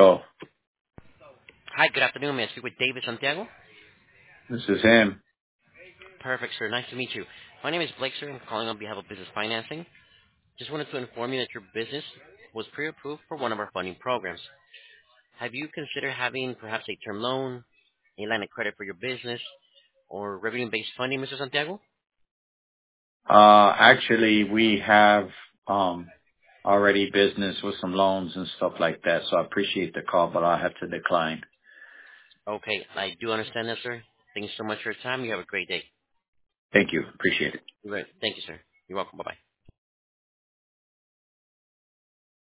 call. Hi, good afternoon. May I speak with David Santiago? This is him. Perfect, sir. Nice to meet you. My name is Blake, sir. I'm calling on behalf of Business Financing. Just wanted to inform you that your business was pre-approved for one of our funding programs. Have you considered having perhaps a term loan, a line of credit for your business, or revenue-based funding, Mr. Santiago? Actually, we have already business with some loans and stuff like that, so I appreciate the call, but I have to decline. Okay, I do understand that, sir. Thank you so much for your time. You have a great day. Thank you. Appreciate it. Thank you, sir. You're welcome. Bye-bye.